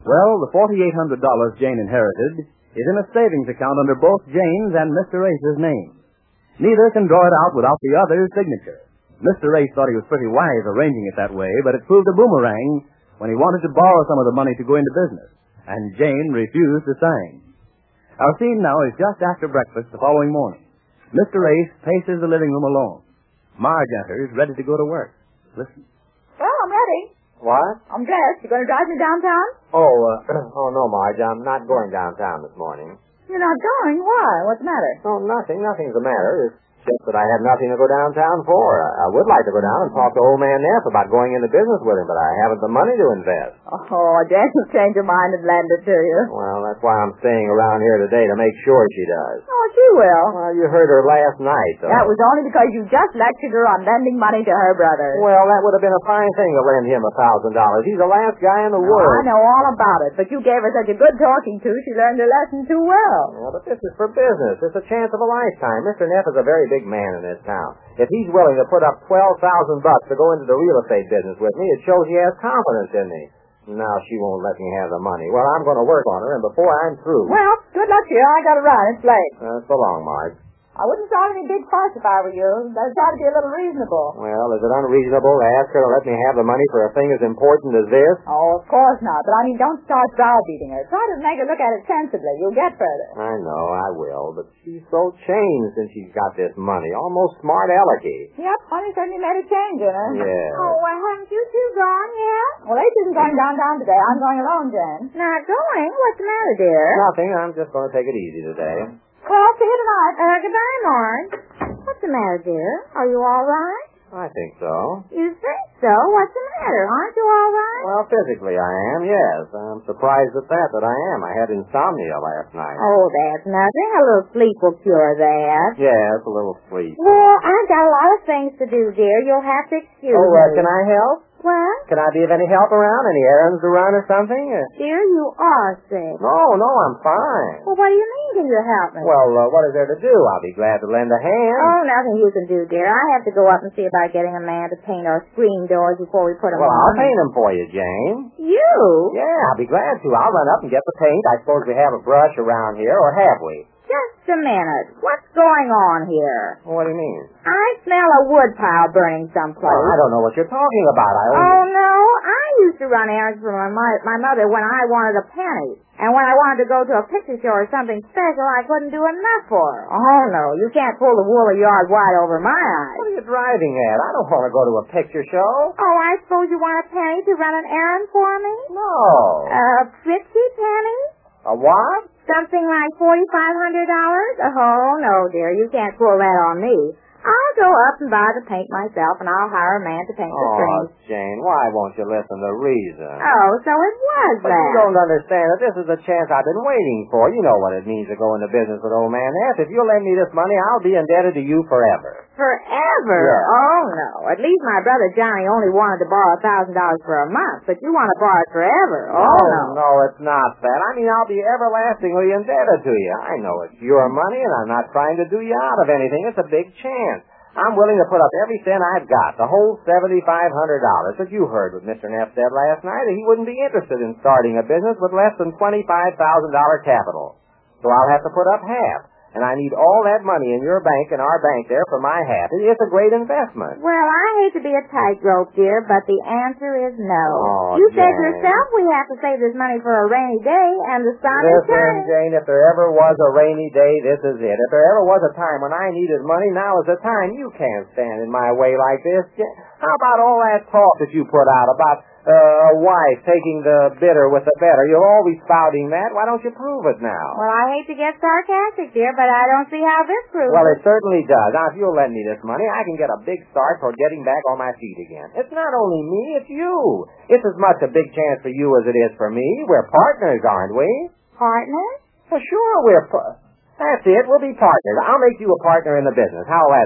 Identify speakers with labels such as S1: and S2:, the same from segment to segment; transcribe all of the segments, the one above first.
S1: Well, the $4,800 Jane inherited is in a savings account under both Jane's and Mr. Ace's names. Neither can draw it out without the other's signature. Mr. Ace thought he was pretty wise arranging it that way, but it proved a boomerang when he wanted to borrow some of the money to go into business, and Jane refused to sign. Our scene now is just after breakfast the following morning. Mr. Ace paces the living room alone. Marge enters, ready to go to work. Listen.
S2: Well, I'm ready.
S3: What?
S2: I'm dressed. You going to drive me downtown?
S3: Oh, no, Marge. I'm not going downtown this morning.
S2: You're not going? Why? What's the matter?
S3: Oh, nothing. Nothing's the matter. It's just that I have nothing to go downtown for. I would like to go down and talk to old man Neff about going into business with him, but I haven't the money to invest.
S2: Oh, Jane will change her mind and lend it to you.
S3: Well, that's why I'm staying around here today, to make sure she does.
S2: Oh, she will.
S3: Well, you heard her last night, though.
S2: That was only because you just lectured her on lending money to her brother.
S3: Well, that would have been a fine thing to lend him $1,000. He's the last guy in the world.
S2: I know all about it, but you gave her such a good talking to, she learned her lesson too well.
S3: Yeah, but this is for business. It's a chance of a lifetime. Mr. Neff is a very big man in this town. If he's willing to put up $12,000 to go into the real estate business with me, it shows he has confidence in me. Now she won't let me have the money. Well, I'm going to work on her, and before I'm through...
S2: Well, good luck to you. I got to run. It's late.
S3: So long, Marge.
S2: I wouldn't start any big fuss if I were you. Better try to be a little reasonable.
S3: Well, is it unreasonable to ask her to let me have the money for a thing as important as this?
S2: Oh, of course not. But don't start browbeating her. Try to make her look at it sensibly. You'll get further.
S3: I know, I will. But she's so changed since she's got this money. Almost smart alecky.
S2: Yep, money certainly made a change in her.
S3: Yeah.
S2: Oh, well, haven't you two gone yet? Well, Ace isn't going downtown today. I'm going alone, Jen. Not going? What's the matter, dear?
S3: Nothing. I'm just going to take it easy today.
S2: Well, see you tonight. Goodbye, Marge. What's the matter, dear? Are you all right?
S3: I think so.
S2: You think so? What's the matter? Aren't you all right?
S3: Well, physically I am, yes. I'm surprised at that I am. I had insomnia last night.
S2: Oh, that's nothing. A little sleep will cure that.
S3: Yes, a little sleep.
S2: Well, I've got a lot of things to do, dear. You'll have to excuse me.
S3: Can I help?
S2: What?
S3: Can I be of any help around? Any errands to run or something?
S2: Dear, you are sick.
S3: No, I'm fine.
S2: Well, what do you mean, can you help me?
S3: Well, what is there to do? I'll be glad to lend a hand.
S2: Oh, nothing you can do, dear. I have to go up and see about getting a man to paint our screen doors before we put them on.
S3: Well, I'll paint them for you, Jane.
S2: You?
S3: Yeah, I'll be glad to. I'll run up and get the paint. I suppose we have a brush around here, or have we?
S2: Just a minute. What's going on here?
S3: What do you mean?
S2: I smell a wood pile burning someplace.
S3: Well, I don't know what you're talking about.
S2: Oh, no. I used to run errands for my mother when I wanted a penny. And when I wanted to go to a picture show or something special, I couldn't do enough for her. Oh, no. You can't pull the wool a yard wide over my eyes.
S3: What are you driving at? I don't want to go to a picture show.
S2: Oh, I suppose you want a penny to run an errand for me?
S3: No.
S2: A pretty penny?
S3: A what?
S2: Something like $4,500? Oh, no, dear. You can't pull that on me. I'll go up and buy the paint myself, and I'll hire a man to paint the screens.
S3: Oh, Jane, why won't you listen to reason?
S2: Oh, so it was
S3: but
S2: that.
S3: You don't understand that this is the chance I've been waiting for. You know what it means to go into business with old man F. If you'll lend me this money, I'll be indebted to you forever.
S2: Forever?
S3: Yeah.
S2: Oh, no. At least my brother Johnny only wanted to borrow $1,000 for a month, but you want to borrow it forever. Oh, no.
S3: No, it's not that. I mean, I'll be everlastingly indebted to you. I know it's your money, and I'm not trying to do you out of anything. It's a big chance. I'm willing to put up every cent I've got, the whole $7,500. But you heard what Mr. Neff said last night, that he wouldn't be interested in starting a business with less than $25,000 capital. So I'll have to put up half. And I need all that money in your bank and our bank there for my half. It's a great investment.
S2: Well, I hate to be a tightrope, dear, but the answer is no.
S3: Oh,
S2: you said
S3: Jane.
S2: yourself we have to save this money for a rainy day, and the sun is
S3: Listen,
S2: shining.
S3: Jane, if there ever was a rainy day, this is it. If there ever was a time when I needed money, now is the time. You can't stand in my way like this. How about all that talk that you put out about a wife taking the bitter with the better? You're always spouting that. Why don't you prove it now?
S2: Well, I hate to get sarcastic, dear, but I don't see how this proves
S3: Well,
S2: it.
S3: it certainly does. Now, if you'll lend me this money, I can get a big start toward getting back on my feet again. It's not only me, it's you. It's as much a big chance for you as it is for me. We're partners, aren't we?
S2: Partners?
S3: Well, sure, that's it. We'll be partners. I'll make you a partner in the business. How'll that be?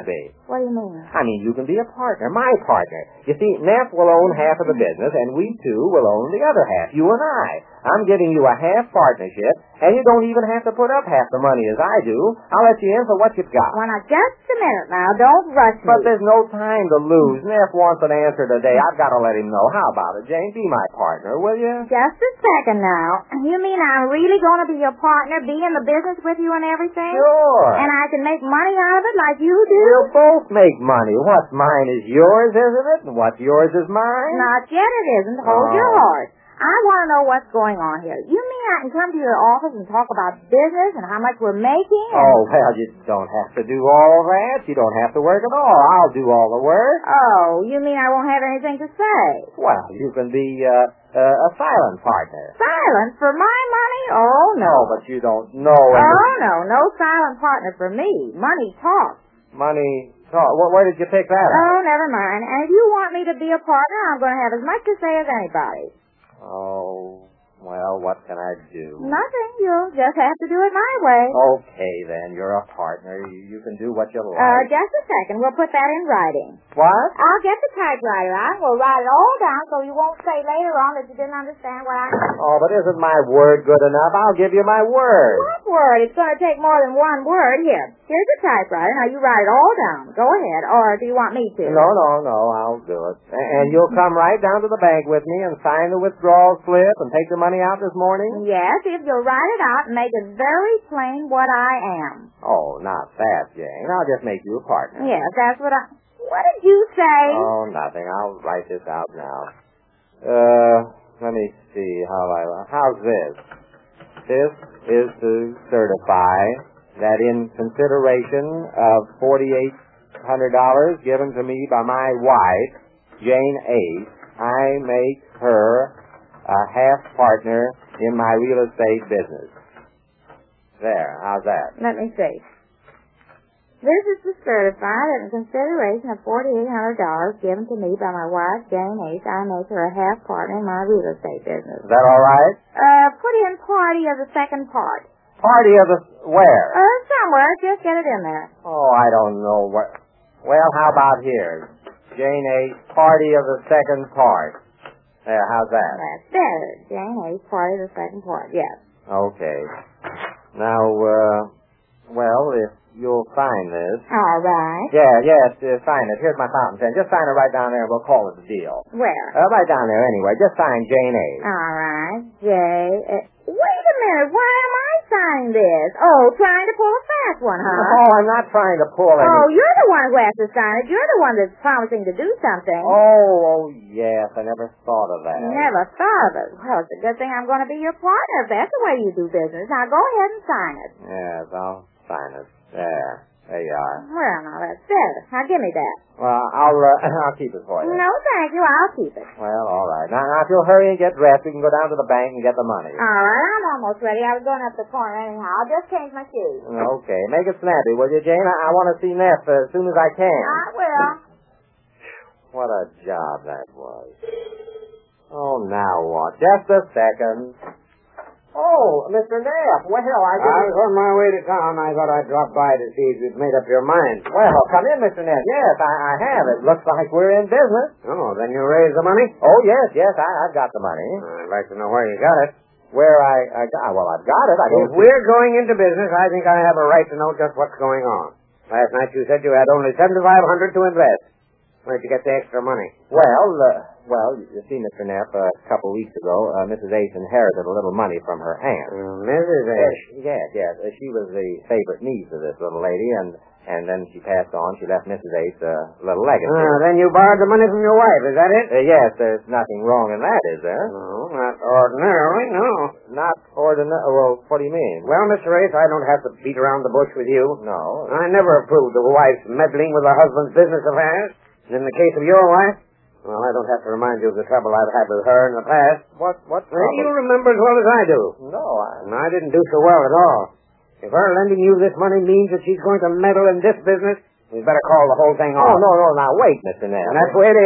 S2: What do you mean?
S3: I mean, you can be a partner, my partner. You see, Neff will own half of the business, and we two will own the other half, you and I. I'm giving you a half partnership, and you don't even have to put up half the money as I do. I'll let you in for what you've got.
S2: Well, now, just a minute now. Don't rush me.
S3: But there's no time to lose. Neff wants an answer today. I've got to let him know. How about it, Jane? Be my partner, will you?
S2: Just a second now. You mean I'm really going to be your partner, be in the business with you and everything?
S3: Sure.
S2: And I can make money out of it like you do?
S3: We'll both make money. What's mine is yours, isn't it? And what's yours is mine?
S2: Not yet it isn't. Hold your horse. I want to know what's going on here. You mean I can come to your office and talk about business and how much we're making?
S3: Oh, well, you don't have to do all that. You don't have to work at all. I'll do all the work.
S2: Oh, you mean I won't have anything to say?
S3: Well, you can be a silent partner.
S2: Silent for my money? Oh, no.
S3: No, but you don't know.
S2: Oh, no. No silent partner for me. Money talks.
S3: Money talk. Where did you pick that up?
S2: Oh, never mind. And if you want me to be a partner, I'm going to have as much to say as anybody.
S3: Oh, well, what can I do?
S2: Nothing. You'll just have to do it my way.
S3: Okay, then. You're a partner. You can do what you like.
S2: Just a second. We'll put that in writing.
S3: What?
S2: I'll get the typewriter out. We'll write it all down so you won't say later on that you didn't understand what I meant.
S3: Oh, but isn't my word good enough? I'll give you my word.
S2: What word? It's going to take more than one word. Here's the typewriter. Now, you write it all down. Go ahead. Or do you want me to?
S3: No. I'll do it. And you'll come right down to the bank with me and sign the withdrawal slip and take the money out this morning?
S2: Yes, if you'll write it out and make it very plain what I am.
S3: Oh, not that, Jane. I'll just make you a partner.
S2: Yes, that's what I... What did you say?
S3: Oh, nothing. I'll write this out now. Let me see. How's this? This is to certify that in consideration of $4,800 given to me by my wife, Jane Ace, I make her a half partner in my real estate business. There, how's that?
S2: Let me see. This is to certify that in consideration of $4,800 given to me by my wife, Jane Ace, I make her a half partner in my real estate business.
S3: Is that all right?
S2: Put in party of the second part.
S3: Party of the... where?
S2: Somewhere. Just get it in there.
S3: Oh, I don't know what... Well, how about here? Jane Ace, party of the second part. There, how's that?
S2: That's better. Jane Ace, party of the second part, yes.
S3: Okay. Now, well, if you'll sign this...
S2: All right.
S3: Yes, sign it. Here's my fountain pen. Just sign it right down there and we'll call it a deal.
S2: Where?
S3: Right down there anyway. Just sign Jane Ace.
S2: All right. Wait a minute. Why am I signing this? Oh, trying to pull a fast one, huh?
S3: Oh, I'm not trying to pull any...
S2: Oh, you're the one who has to sign it. You're the one that's promising to do something.
S3: Oh, yes. I never thought of that.
S2: Never thought of it. Well, it's a good thing I'm going to be your partner if that's the way you do business. Now, go ahead and sign it.
S3: Yes, I'll sign it. There you are.
S2: Well, now, that's better. Now, give me that.
S3: Well, I'll keep it for you.
S2: No, thank you. I'll keep it.
S3: Well, all right. Now, if you'll hurry and get dressed, we can go down to the bank and get the money.
S2: All right, I'm almost ready. I was going up the corner anyhow. I'll just change my shoes.
S3: Okay. Make it snappy, will you, Jane? I want to see Neff as soon as I can.
S2: I will.
S3: What a job that was. Oh, now what? Just a second. Oh, Mr. Neff. Well,
S4: I was on my way to town. I thought I'd drop by to see if you'd made up your mind.
S3: Well, come in, Mr. Neff. Yes, I have. It looks like we're in business.
S4: Oh, then you raised the money?
S3: Oh, yes, I've got the money.
S4: I'd like to know where you got it.
S3: Where I've got it.
S4: If we're going into business, I think I have a right to know just what's going on. Last night you said you had only $7,500 to invest. Where'd you get the extra money?
S3: Well, you see, Mr. Neff, a couple of weeks ago, Mrs. Ace inherited a little money from her aunt.
S4: Mrs. Ace?
S3: Yes. She was the favorite niece of this little lady, and then she passed on. She left Mrs. Ace a little legacy.
S4: Then you borrowed the money from your wife, is that it?
S3: Yes, there's nothing wrong in that, is there?
S4: No, not ordinarily, no.
S3: Not ordinarily? Well, what do you mean?
S4: Well, Mr. Ace, I don't have to beat around the bush with you.
S3: No.
S4: I never approved of a wife's meddling with her husband's business affairs. And in the case of your wife, well, I don't have to remind you of the trouble I've had with her in the past.
S3: What trouble?
S4: You remember as well as I do.
S3: No,
S4: And I didn't do so well at all. If her lending you this money means that she's going to meddle in this business, we'd better call the whole thing off.
S3: Oh, no, now wait, Mr. Neff.
S4: And that's the way it is.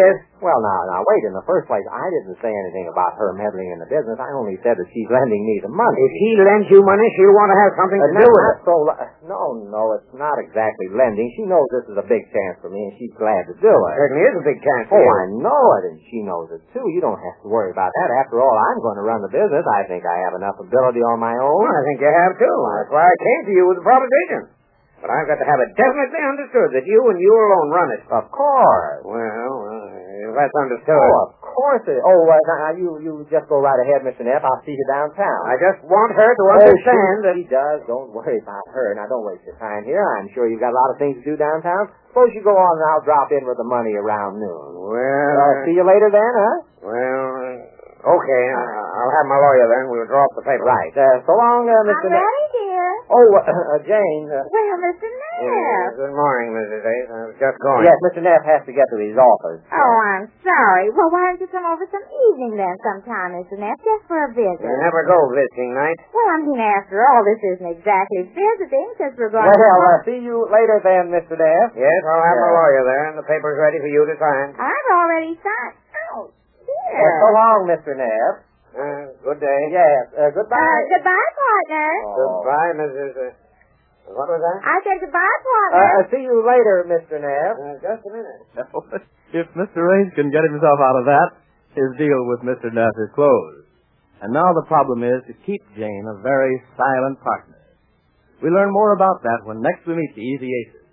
S3: Well, now, wait. In the first place, I didn't say anything about her meddling in the business. I only said that she's lending me the money.
S4: If she lends you money, she'll want to have something to do with it.
S3: No, it's not exactly lending. She knows this is a big chance for me, and she's glad to do it.
S4: It certainly is a big chance for
S3: you.
S4: you.
S3: I know it, and she knows it, too. You don't have to worry about that. After all, I'm going to run the business. I think I have enough ability on my own.
S4: Well, I think you have, too. That's why I came to you with the proposition. But I've got to have it definitely understood that you and you alone run it.
S3: Of course.
S4: Well, that's understood.
S3: Oh, of course it is. Now, you just go right ahead, Mr. Neff. I'll see you downtown.
S4: I just want her to understand that...
S3: She does. Don't worry about her. Now, don't waste your time here. I'm sure you've got a lot of things to do downtown. Suppose you go on and I'll drop in with the money around noon.
S4: Well...
S3: see you later then, huh?
S4: Well, okay. I'll have my lawyer then. We'll draw up the paper.
S3: Right. So long, Mr. Neff.
S2: I'm ready, dear.
S3: Oh, Jane.
S2: Well, Mr. Neff.
S4: Good morning, Mrs. Ace. I was just going.
S3: Yes, Mr. Neff has to get to his office.
S2: Oh, I'm sorry. Well, why don't you come over some evening then sometime, Mr. Neff, just for a visit?
S4: You never go visiting night.
S2: Well, I mean, after all, this isn't exactly visiting, since we're going
S3: Well, see you later then, Mr. Neff.
S4: Yes, I'll have my lawyer there, and the paper's ready for you to sign.
S2: I've already signed. Oh, dear.
S3: So long, Mr. Neff.
S4: Good day.
S3: Yes, goodbye.
S2: Goodbye, partner.
S4: Goodbye, Mrs. What was that?
S2: I said goodbye, partner.
S3: See you later, Mr. Neff.
S4: Just a minute.
S1: If Mr. Ace can get himself out of that, his deal with Mr. Neff is closed. And now the problem is to keep Jane a very silent partner. We learn more about that when next we meet the Easy Aces.